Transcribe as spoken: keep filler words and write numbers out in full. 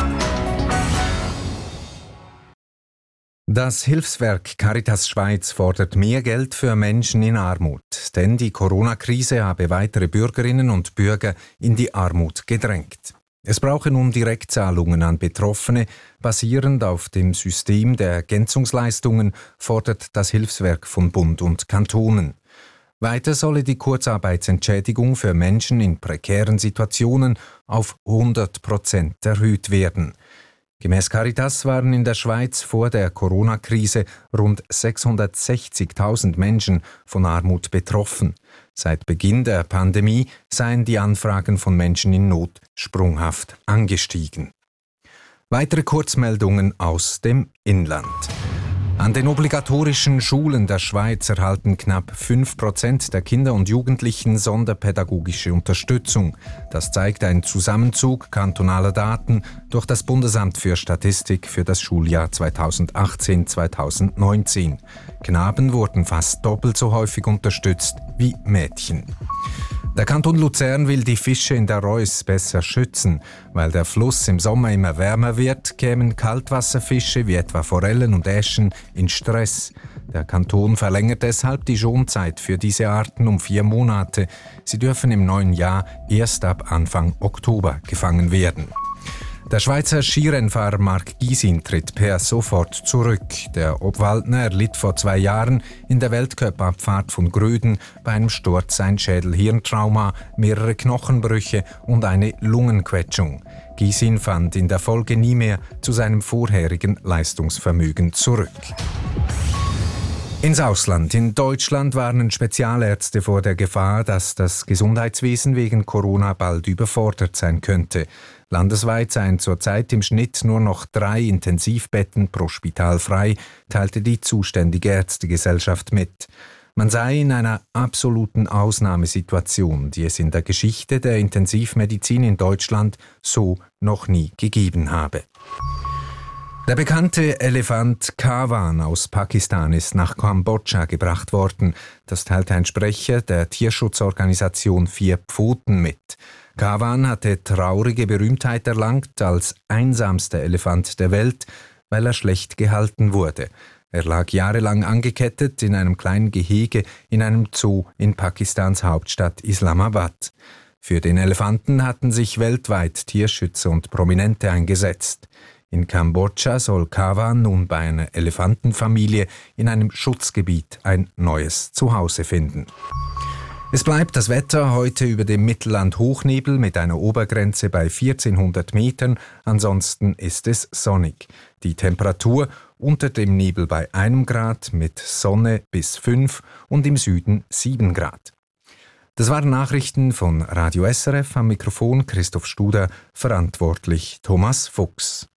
Das Hilfswerk Caritas Schweiz fordert mehr Geld für Menschen in Armut, denn die Corona-Krise habe weitere Bürgerinnen und Bürger in die Armut gedrängt. Es brauche nun Direktzahlungen an Betroffene, basierend auf dem System der Ergänzungsleistungen, fordert das Hilfswerk von Bund und Kantonen. Weiter solle die Kurzarbeitsentschädigung für Menschen in prekären Situationen auf hundert Prozent erhöht werden. Gemäss Caritas waren in der Schweiz vor der Corona-Krise rund sechshundertsechzigtausend Menschen von Armut betroffen. Seit Beginn der Pandemie seien die Anfragen von Menschen in Not sprunghaft angestiegen. Weitere Kurzmeldungen aus dem Inland. An den obligatorischen Schulen der Schweiz erhalten knapp fünf Prozent der Kinder und Jugendlichen sonderpädagogische Unterstützung. Das zeigt ein Zusammenzug kantonaler Daten durch das Bundesamt für Statistik für das Schuljahr zweitausendachtzehn zweitausendneunzehn. Knaben wurden fast doppelt so häufig unterstützt wie Mädchen. Der Kanton Luzern will die Fische in der Reuss besser schützen. Weil der Fluss im Sommer immer wärmer wird, kämen Kaltwasserfische wie etwa Forellen und Äschen in Stress. Der Kanton verlängert deshalb die Schonzeit für diese Arten um vier Monate. Sie dürfen im neuen Jahr erst ab Anfang Oktober gefangen werden. Der Schweizer Skirennfahrer Marc Gysin tritt per sofort zurück. Der Obwaldner erlitt vor zwei Jahren in der Weltcup-Abfahrt von Gröden bei einem Sturz ein Schädel-Hirntrauma, mehrere Knochenbrüche und eine Lungenquetschung. Gysin fand in der Folge nie mehr zu seinem vorherigen Leistungsvermögen zurück. Ins Ausland. In Deutschland warnen Spezialärzte vor der Gefahr, dass das Gesundheitswesen wegen Corona bald überfordert sein könnte. Landesweit seien zurzeit im Schnitt nur noch drei Intensivbetten pro Spital frei, teilte die zuständige Ärztegesellschaft mit. Man sei in einer absoluten Ausnahmesituation, die es in der Geschichte der Intensivmedizin in Deutschland so noch nie gegeben habe. Der bekannte Elefant Kawan aus Pakistan ist nach Kambodscha gebracht worden. Das teilte ein Sprecher der Tierschutzorganisation Vier Pfoten mit. Kawan hatte traurige Berühmtheit erlangt als einsamster Elefant der Welt, weil er schlecht gehalten wurde. Er lag jahrelang angekettet in einem kleinen Gehege in einem Zoo in Pakistans Hauptstadt Islamabad. Für den Elefanten hatten sich weltweit Tierschützer und Prominente eingesetzt. In Kambodscha soll Kawan nun bei einer Elefantenfamilie in einem Schutzgebiet ein neues Zuhause finden. Es bleibt das Wetter heute über dem Mittelland Hochnebel mit einer Obergrenze bei vierzehnhundert Metern, ansonsten ist es sonnig. Die Temperatur unter dem Nebel bei einem Grad, mit Sonne bis fünf und im Süden sieben Grad. Das waren Nachrichten von Radio S R F, am Mikrofon Christoph Studer, verantwortlich Thomas Fuchs.